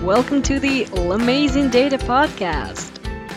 Welcome to the Amazing Data Podcast.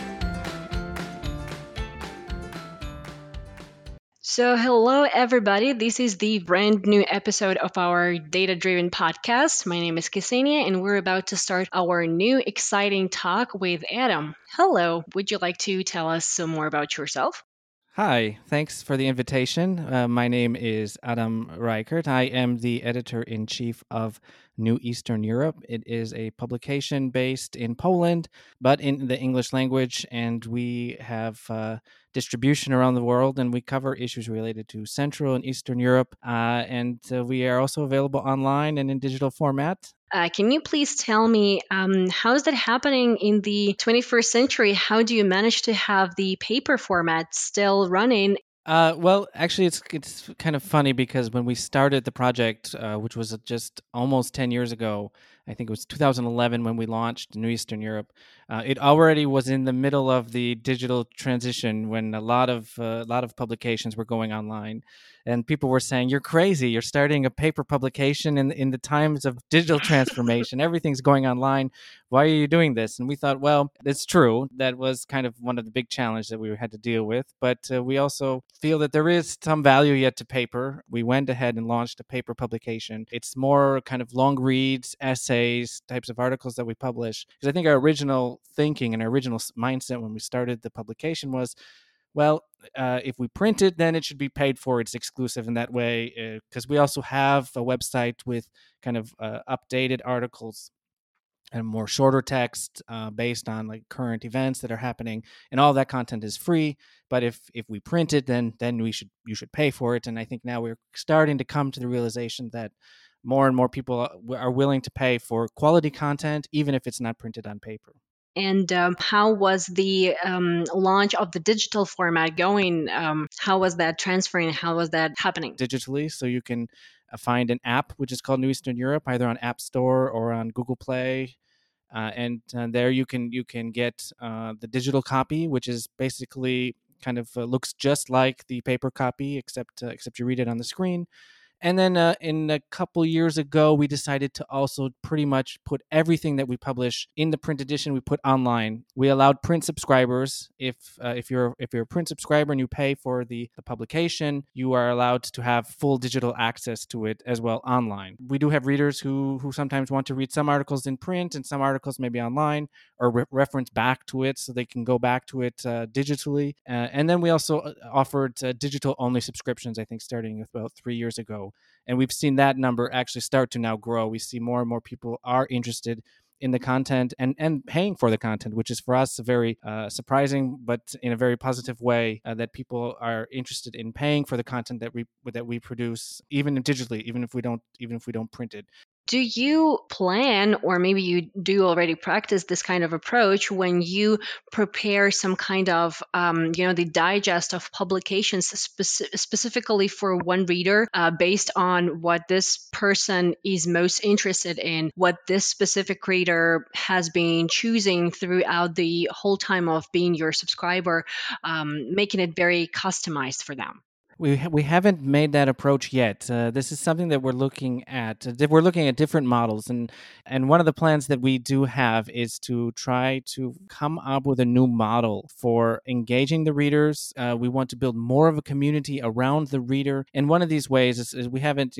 So, hello everybody. This is the brand new episode of our data driven podcast. My name is Ksenia, and we're about to start our new exciting talk with Adam. Hello. Would you like to tell us some more about yourself? Hi, thanks for the invitation. My name is Adam Reichert. I am the editor in chief of New Eastern Europe. It is a publication based in Poland, but in the English language, and we have distribution around the world, and we cover issues related to Central and Eastern Europe. And we are also available online and in digital format. Can you please tell me how is that happening in the 21st century? How do you manage to have the paper format still running? Well, actually, it's kind of funny because when we started the project, which was just almost 10 years ago, I think it was 2011 when we launched New Eastern Europe. It already was in the middle of the digital transition when a lot of publications were going online, and people were saying, "You're crazy! You're starting a paper publication in the times of digital transformation. Everything's going online. Why are you doing this?" And we thought, well, it's true. That was kind of one of the big challenges that we had to deal with. But we also feel that there is some value yet to paper. We went ahead and launched a paper publication. It's more kind of long reads, essays, types of articles that we publish. Because I think our original thinking and our original mindset when we started the publication was, well, if we print it, then it should be paid for. It's exclusive in that way. Because we also have a website with kind of updated articles and more shorter text based on like current events that are happening, and all that content is free. But if we print it, then you should pay for it. And I think now we're starting to come to the realization that more and more people are willing to pay for quality content, even if it's not printed on paper. And how was the launch of the digital format going? How was that transferring? How was that happening? Digitally, so you can find an app which is called New Eastern Europe, either on App Store or on Google Play. And there you can get the digital copy, which is basically kind of looks just like the paper copy, except you read it on the screen. And then in a couple years ago, we decided to also pretty much put everything that we publish in the print edition. We put online. We allowed print subscribers. If you're a print subscriber and you pay for the publication, you are allowed to have full digital access to it as well online. We do have readers who sometimes want to read some articles in print and some articles maybe online, or reference back to it so they can go back to it digitally. And then we also offered digital only subscriptions, I think, starting about 3 years ago. And we've seen that number actually start to now grow. We see more and more people are interested in the content and paying for the content, which is for us very surprising, but in a very positive way, that people are interested in paying for the content that we produce, even digitally, even if we don't print it. Do you plan, or maybe you do already practice this kind of approach when you prepare some kind of, the digest of publications specifically for one reader based on what this person is most interested in, what this specific reader has been choosing throughout the whole time of being your subscriber, making it very customized for them? We haven't made that approach yet. This is something that we're looking at. We're looking at different models, and one of the plans that we do have is to try to come up with a new model for engaging the readers. We want to build more of a community around the reader, and one of these ways is we haven't,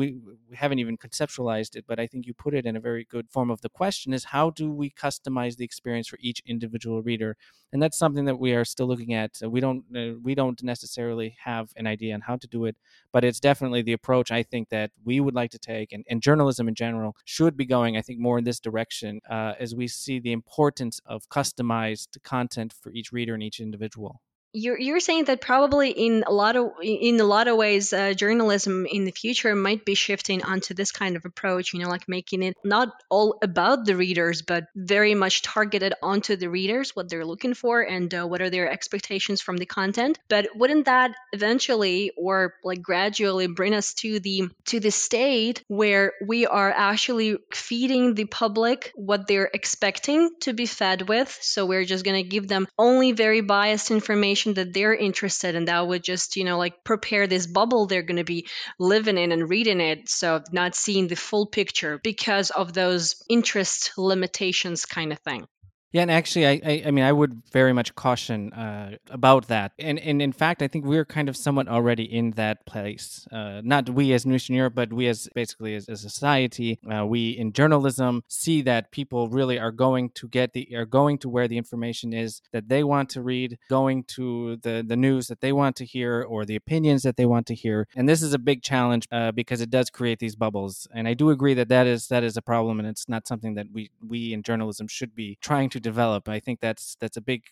we haven't even conceptualized it, but I think you put it in a very good form of the question: is how do we customize the experience for each individual reader? And that's something that we are still looking at. We don't necessarily have an idea on how to do it, but it's definitely the approach I think that we would like to take, and journalism in general should be going, I think, more in this direction, as we see the importance of customized content for each reader and each individual. You're saying that probably in a lot of ways, journalism in the future might be shifting onto this kind of approach. Like making it not all about the readers, but very much targeted onto the readers, what they're looking for, and what are their expectations from the content. But wouldn't that eventually, or like gradually, bring us to the state where we are actually feeding the public what they're expecting to be fed with? So we're just going to give them only very biased information information that they're interested in, that would just, like prepare this bubble they're going to be living in and reading it. So not seeing the full picture because of those interest limitations kind of thing. Yeah, and actually, I mean, I would very much caution about that. And in fact, I think we're kind of somewhat already in that place. Not we as New Eastern Europe, but we as basically as a society. We in journalism see that people really are going to where the information is that they want to read, going to the news that they want to hear, or the opinions that they want to hear. And this is a big challenge because it does create these bubbles. And I do agree that that is a problem, and it's not something that we in journalism should be trying to develop. I think that's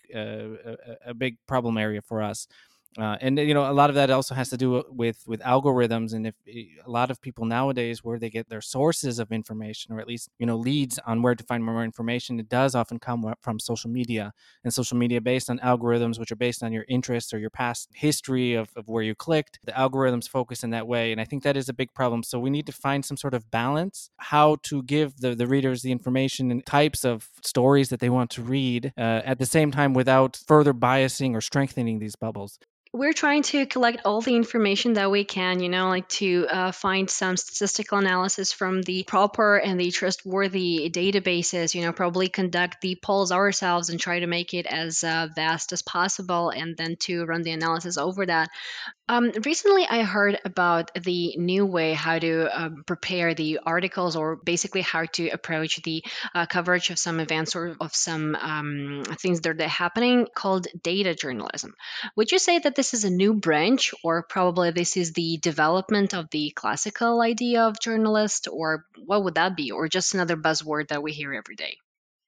a big problem area for us. And a lot of that also has to do with algorithms, and if a lot of people nowadays where they get their sources of information, or at least leads on where to find more information, it does often come from social media, and social media based on algorithms which are based on your interests or your past history of where you clicked. The algorithms focus in that way, and I think that is a big problem. So we need to find some sort of balance, how to give the readers the information and types of stories that they want to read, at the same time without further biasing or strengthening these bubbles. We're trying to collect all the information that we can, like to find some statistical analysis from the proper and the trustworthy databases, probably conduct the polls ourselves and try to make it as vast as possible, and then to run the analysis over that. Recently, I heard about the new way how to prepare the articles, or basically how to approach the coverage of some events or of some things that are happening, called data journalism. Would you say that this is a new branch, or probably this is the development of the classical idea of journalist, or what would that be, or just another buzzword that we hear every day?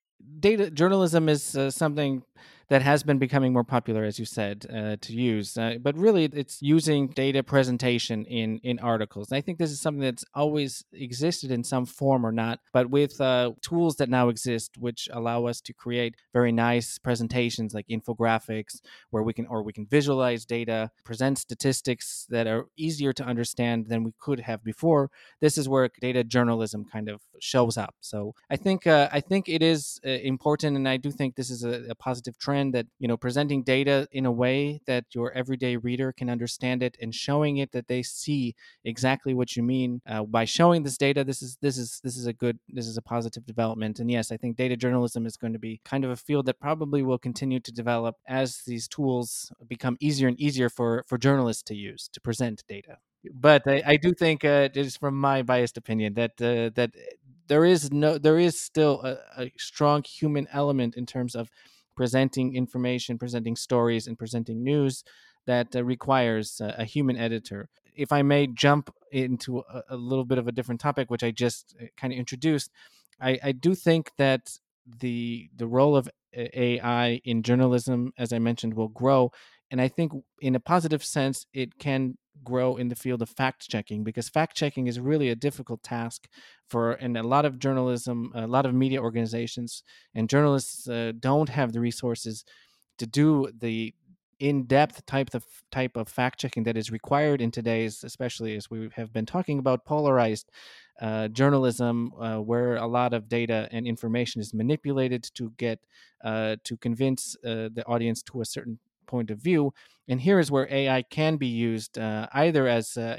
Data journalism is something that has been becoming more popular, as you said, to use. But really, it's using data presentation in articles. And I think this is something that's always existed in some form or not, but with tools that now exist, which allow us to create very nice presentations like infographics, where we can visualize data, present statistics that are easier to understand than we could have before. This is where data journalism kind of shows up. So I think it is important, and I do think this is a positive trend, that presenting data in a way that your everyday reader can understand it, and showing it that they see exactly what you mean by showing this data. This is a positive development. And yes, I think data journalism is going to be kind of a field that probably will continue to develop as these tools become easier and easier for journalists to use to present data. But I do think, just from my biased opinion, that there is still a strong human element in terms of presenting information, presenting stories, and presenting news that requires a human editor. If I may jump into a little bit of a different topic, which I just kind of introduced, I do think that the role of AI in journalism, as I mentioned, will grow. And I think in a positive sense, it can grow in the field of fact checking, because fact checking is really a difficult task and a lot of journalism, a lot of media organizations and journalists don't have the resources to do the in-depth type of fact checking that is required in today's, especially as we have been talking about, polarized journalism, where a lot of data and information is manipulated to convince the audience to a certain point of view. And here is where AI can be used, either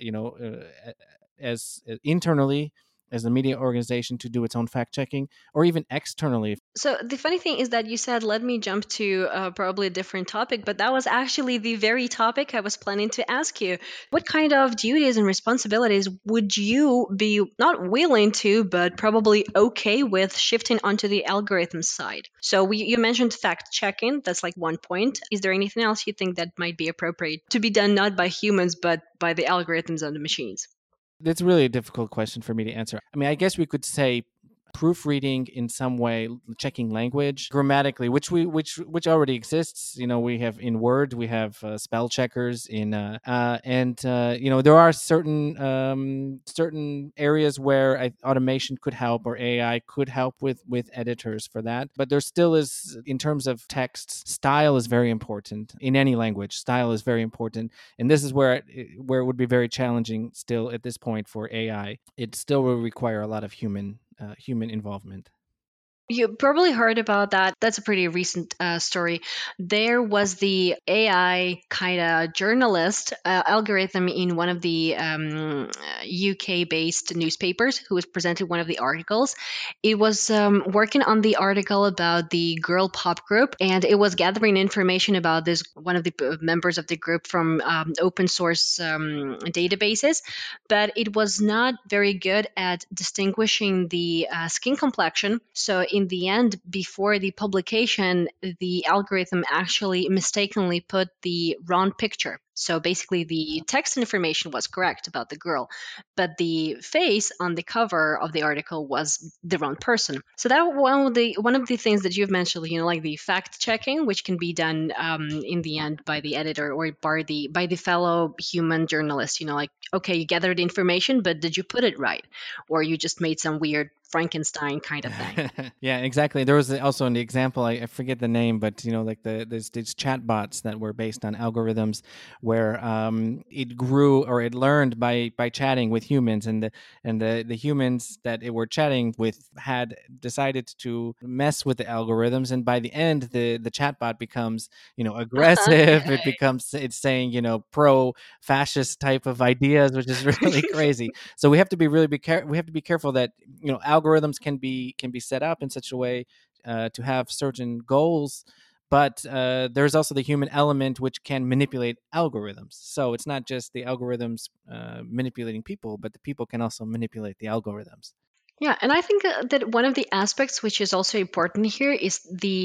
as internally as a media organization to do its own fact checking, or even externally. So the funny thing is that you said, let me jump to probably a different topic, but that was actually the very topic I was planning to ask you. What kind of duties and responsibilities would you be not willing to, but probably okay with shifting onto the algorithm side? So you mentioned fact checking. That's like one point. Is there anything else you think that might be appropriate to be done not by humans, but by the algorithms and the machines? That's really a difficult question for me to answer. I mean, I guess we could say proofreading in some way, checking language grammatically, which already exists. We have in Word, we have spell checkers in and there are certain areas where automation could help, or AI could help with editors for that. But there still is, in terms of text, style is very important in any language. Style is very important, and this is where it would be very challenging still at this point for AI. It still will require a lot of human involvement. You probably heard about that. That's a pretty recent story. There was the AI kind of journalist algorithm in one of the UK based newspapers who was presented one of the articles. It was working on the article about the girl pop group, and it was gathering information about this one of the members of the group from open source databases, but it was not very good at distinguishing the skin complexion. So, in the end, before the publication, the algorithm actually mistakenly put the wrong picture. So, basically, the text information was correct about the girl, but the face on the cover of the article was the wrong person. So, that one of the things that you've mentioned, like the fact checking, which can be done in the end by the editor or by the fellow human journalist. Like, okay, you gathered information, but did you put it right, or you just made some weird Frankenstein kind of thing? Yeah, exactly. There was also an example, I forget the name, but like there's these chat bots that were based on algorithms where it grew or it learned by chatting with humans, and the humans that it were chatting with had decided to mess with the algorithms, and by the end the chatbot becomes aggressive. It Okay. becomes, it's saying pro fascist type of ideas, which is really crazy. So we have to be careful that algorithms can be set up in such a way to have certain goals, but there's also the human element which can manipulate algorithms. So it's not just the algorithms manipulating people, but the people can also manipulate the algorithms. Yeah, and I think that one of the aspects which is also important here is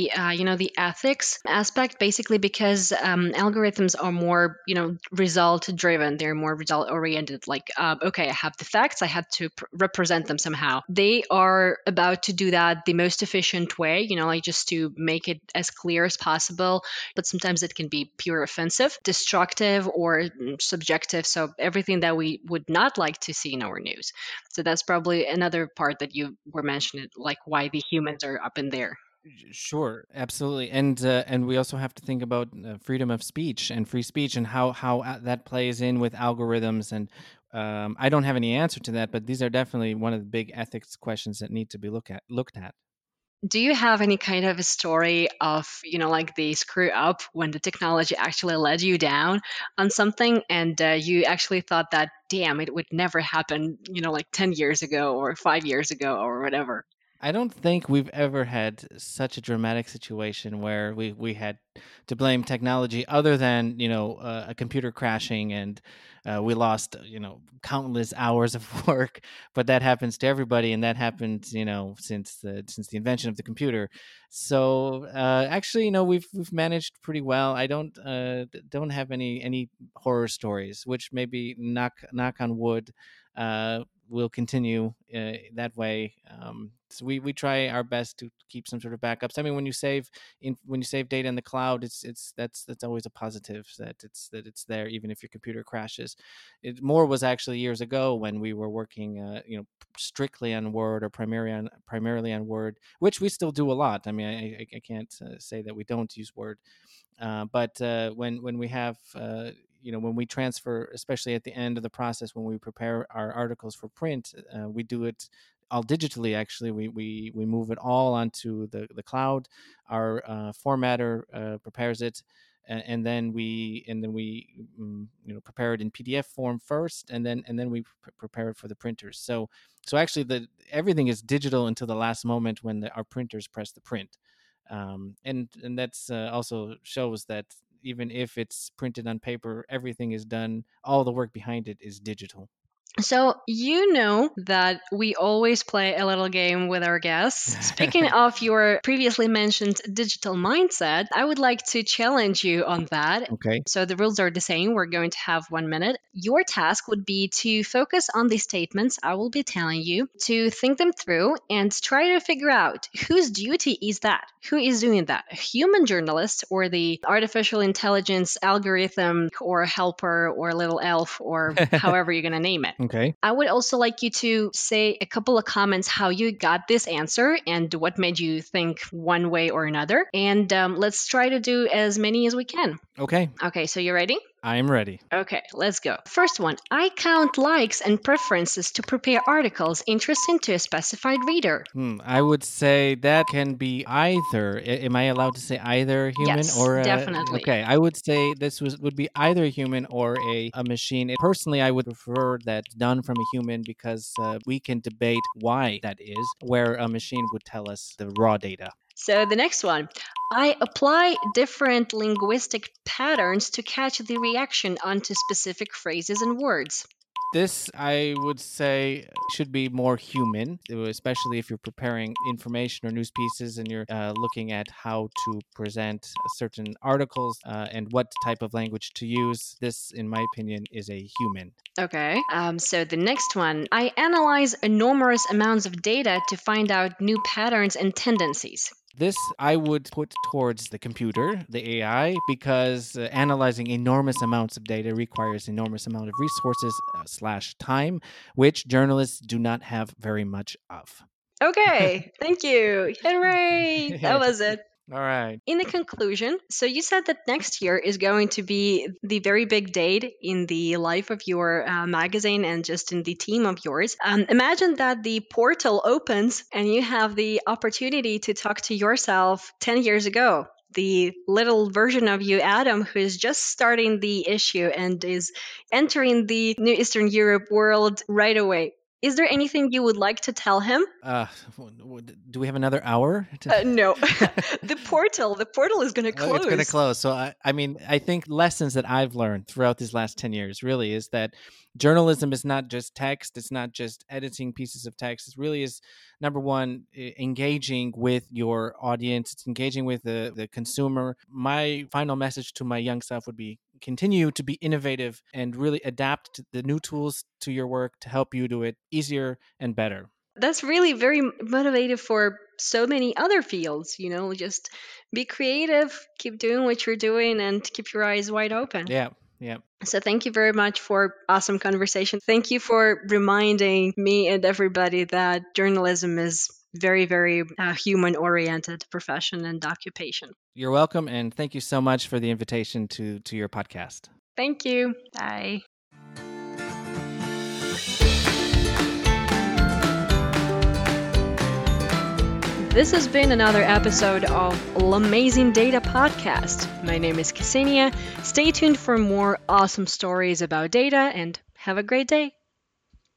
the ethics aspect, basically because algorithms are more result driven. They're more result oriented. Like, okay, I have the facts, I have to represent them somehow. They are about to do that the most efficient way, like just to make it as clear as possible. But sometimes it can be pure offensive, destructive, or subjective. So everything that we would not like to see in our news. So that's probably another part that you were mentioning, like why the humans are up in there. Sure, absolutely, and we also have to think about freedom of speech and free speech, and how that plays in with algorithms. And I don't have any answer to that, but these are definitely one of the big ethics questions that need to be looked at. Do you have any kind of a story of, like the screw up when the technology actually led you down on something and you actually thought that, damn, it would never happen, like 10 years ago or 5 years ago or whatever? I don't think we've ever had such a dramatic situation where we had to blame technology, other than a computer crashing, and we lost countless hours of work. But that happens to everybody, and that happened since the invention of the computer. So actually, we've managed pretty well. I don't have any horror stories, which maybe knock on wood. Will continue that way. So we try our best to keep some sort of backups. I mean, when you save data in the cloud, that's always a positive, that it's there even if your computer crashes. It more was actually years ago when we were working, strictly on Word, or primarily on Word, which we still do a lot. I mean, I can't say that we don't use Word, but when we have when we transfer, especially at the end of the process when we prepare our articles for print, we do it all digitally. Actually, we move it all onto the cloud. Our formatter prepares it, and then we prepare it in PDF form first, and then we prepare it for the printers. So actually, the everything is digital until the last moment when our printers press the print. And that's also shows that even if it's printed on paper, everything is done. All the work behind it is digital. So, you know that we always play a little game with our guests. Speaking of your previously mentioned digital mindset, I would like to challenge you on that. Okay. So, the rules are the same. We're going to have 1 minute. Your task would be to focus on the statements I will be telling you, to think them through, and try to figure out whose duty is that? Who is doing that? A human journalist, or the artificial intelligence algorithm, or helper, or little elf, or however you're going to name it? Okay. I would also like you to say a couple of comments how you got this answer and what made you think one way or another. And let's try to do as many as we can. Okay. Okay, so you ready? I'm ready. Okay, let's go. First one, I count likes and preferences to prepare articles interesting to a specified reader. I would say that can be either. Am I allowed to say either human Yes, or definitely. okay? I would say this would be either a human or a machine. Personally, I would prefer that done from a human because we can debate why that is, where a machine would tell us the raw data. So the next one, I apply different linguistic patterns to catch the reaction onto specific phrases and words. This, I would say, should be more human, especially if you're preparing information or news pieces and you're looking at how to present certain articles and what type of language to use. This, in my opinion, is a human. Okay. So the next one, I analyze enormous amounts of data to find out new patterns and tendencies. This I would put towards the computer, the AI, because analyzing enormous amounts of data requires enormous amount of resources slash time, which journalists do not have very much of. Okay, thank you. Hooray! That was it. All right. In the conclusion, so you said that next year is going to be the very big date in the life of your magazine and just in the team of yours. Imagine that the portal opens and you have the opportunity to talk to yourself 10 years ago. The little version of you, Adam, who is just starting the issue and is entering the New Eastern Europe world right away. Is there anything you would like to tell him? Do we have another hour? No. The portal is going to close. It's going to close. So, I mean, I think lessons that I've learned throughout these last 10 years really is that journalism is not just text. It's not just editing pieces of text. It really is, number one, engaging with your audience. It's engaging with the consumer. My final message to my young self would be continue to be innovative and really adapt the new tools to your work to help you do it easier and better. That's really very motivative for so many other fields, just be creative, keep doing what you're doing, and keep your eyes wide open. Yeah. So thank you very much for awesome conversation. Thank you for reminding me and everybody that journalism is very, very human-oriented profession and occupation. You're welcome, and thank you so much for the invitation to your podcast. Thank you. Bye. This has been another episode of L'Amazing Data Podcast. My name is Ksenia. Stay tuned for more awesome stories about data and have a great day.